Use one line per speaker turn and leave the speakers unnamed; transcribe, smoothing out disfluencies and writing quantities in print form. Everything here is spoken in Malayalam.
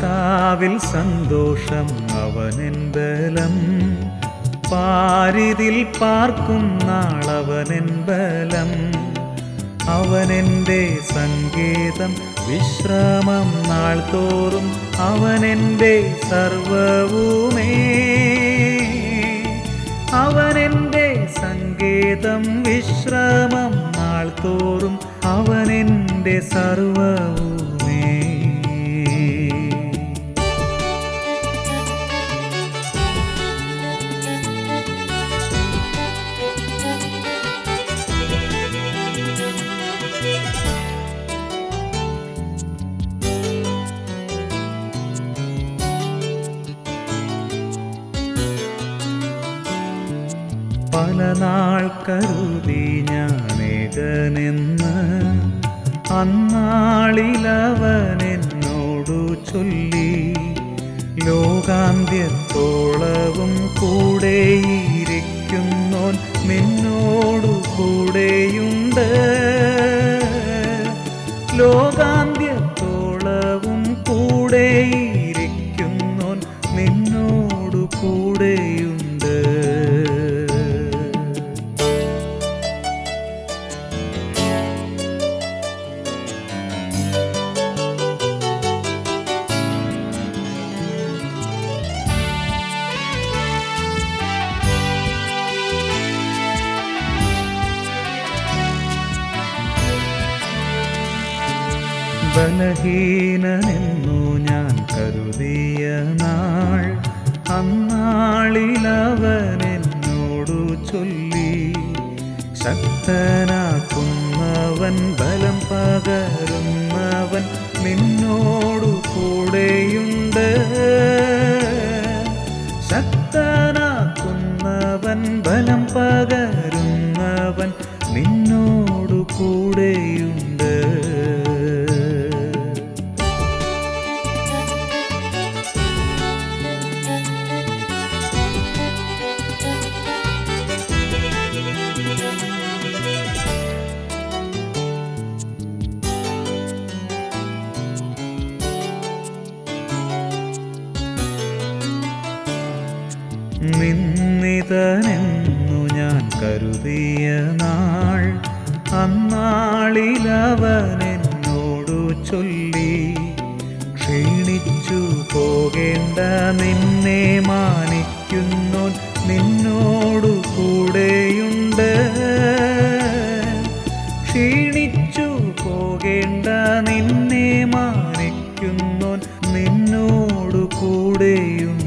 കർത്താവിൽ സന്തോഷം അവനെൻ ബലം, പാരിതിൽ പാർക്കും നാളവനെൻ ബലം. അവനെൻ്റെ സങ്കേതം, വിശ്രമം നാൾ തോറും അവനെൻ്റെ സർവവുമേ. അവനെൻ്റെ സങ്കേതം, വിശ്രമം നാൾ തോറും അവനെൻ്റെ സർവവുമേ. പല നാൾ കരുതി ഞാനേകനെന്ന് അന്നാളിലവനെന്നോടു ചൊല്ലി. ലോകാന്ത്യത്തോളവും കൂടെയിരിക്കുന്നോൻ നിന്നോടു കൂടെയുണ്ട്. ലോകാന്ത്യത്തോളവും കൂടെയിരിക്കുന്നോൻ നിന്നോടു കൂടെയുണ്ട്. ബലഹീനനെന്നു ഞാൻ കരുതിയ നാൾ അന്നാളിലവനെന്നോടു ചൊല്ലി. ശക്തനാക്കുന്നവൻ, ബലം പകരുന്നവൻ നിന്നോടു കൂടെയുണ്ട്. ശക്തനാക്കുന്നവൻ, ബലം പകരുന്നവൻ നിന്നോടു കൂടെയുണ്ട്. നിന്ദിതനെന്നു ഞാൻ കരുതിയ നാൾ അന്നാളിലവനെന്നോടു ചൊല്ലി. ക്ഷീണിച്ചു പോകേണ്ട, നിന്നെ മാനിക്കുന്നോൻ നിന്നോടു കൂടെയുണ്ട്. ക്ഷീണിച്ചു പോകേണ്ട, നിന്നെ മാനിക്കുന്നോൻ നിന്നോടു കൂടെയുണ്ട്.